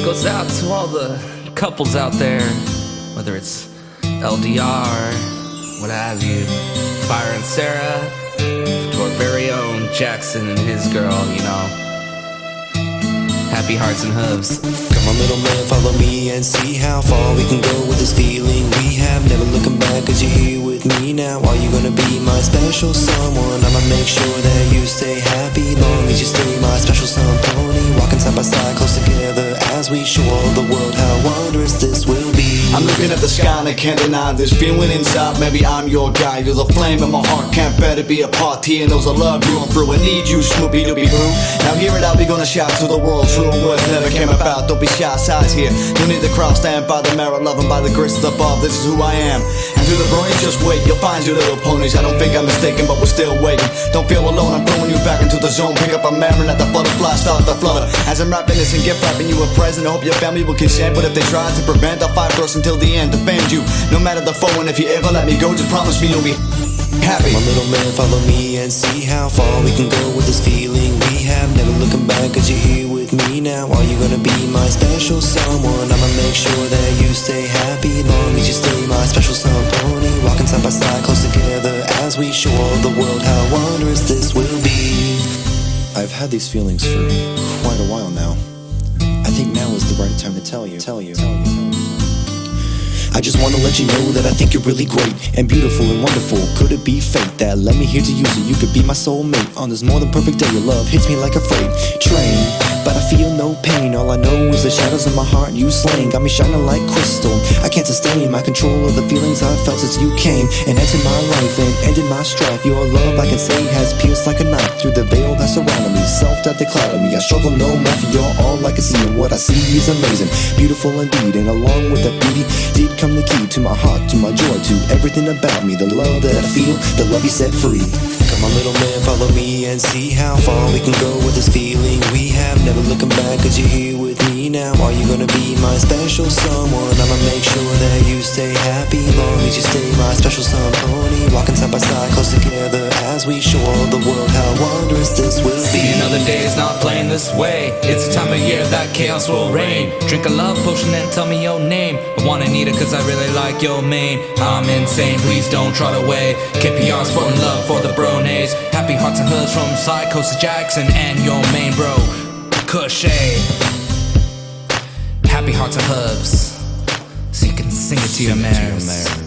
goes out to all the couples out there, whether it's LDR, what have you, Fire and Sarah, to our very own Jackson and his girl, you know. Happy hearts and hooves. Come on, little man, follow me and see how far we can go with this feeling we have. Never looking back, cause you're here with me now. Are you gonna be my special someone? I'ma make sure that you stay happy, long as you stay my special son pony. Walking side by side, close together, as we show all the world how wondrous this will be. I'm looking at the sky and I can't deny this feeling inside. Maybe I'm your guy. You're the flame in my heart. Can't bear to be apart. He knows I love you. I'm through. I need you, Snoopy Dooby Boo. Now hear it out. We gonna shout to the world. True words never came about. Don't be shy, size here. You need the crowd. Stand by the mirror. Loving by the grace above. This is who I am. And to the bronies, just wait. You'll find your little ponies. I don't think I'm mistaken, but we're still waiting. Don't feel alone. I'm throwing you back into the zone. Pick up a memory. Let the butterfly start the flutter. As I'm rapping this and gift wrapping you a present, I hope your family will consent. But if they try to prevent, I'll fight first until the end. Defend you, no matter the foe. And if you ever let me go, just promise me you'll be happy. My little man, follow me and see how far we can go with this feeling we have. Never looking back, cause you're here with me now. Are you gonna be my special someone? I'ma make sure that you stay happy, long as you stay my special son pony. Walking side by side, close together, as we show all the world how wondrous this will be. I've had these feelings for quite a while now. I think now is the right time to tell you. I just wanna let you know that I think you're really great and beautiful and wonderful. Could it be fate that led me here to you so you could be my soulmate? On this more than perfect day, your love hits me like a freight train, but I feel no pain. All I know is the shadows in my heart you slain. Got me shining like crystal. I can't sustain my control of the feelings I've felt since you came and entered my life and ended my strife. Your love, I can say, has pierced like a knife through the veil that surrounded me. Self-doubt that clouded me. I struggle no more, for you're all I can see, and what I see is amazing, beautiful indeed. And along with that beauty did come the key to my heart, to my joy, to everything about me. The love that I feel, the love you set free. Come on, little man, follow me and see how far we can go with this feeling we have. Never looking back, cause you're here with me now. Are you gonna be my special someone? I'ma make sure that you stay happy, long as you stay my special son pony. Walking side by side, close together, as we show all the world how wondrous this will be. See, another day is not playing this way. It's the time of year that chaos will reign. Drink a love potion and tell me your name. I wanna need it cause I really like your mane. I'm insane, please don't trot away. KPR's for love for the bronays. Happy hearts and hooves from side coast to Jackson and your main bro, Cushay. Happy hearts and hooves, so you can sing it to your mares.